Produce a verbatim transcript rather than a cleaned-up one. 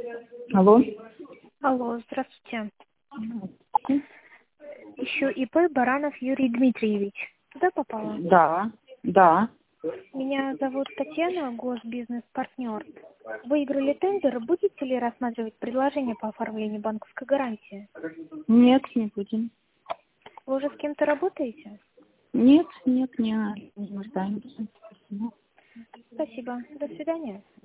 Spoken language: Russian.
Алло. Алло, здравствуйте. Ищу ИП Баранов Юрий Дмитриевич. Туда попала? Да, да. Меня зовут Татьяна, госбизнес-партнер. Выиграли тендер, будете ли рассматривать предложение по оформлению банковской гарантии? Нет, не будем. Вы уже с кем-то работаете? Нет, нет, не, не нуждаемся. Спасибо. До свидания.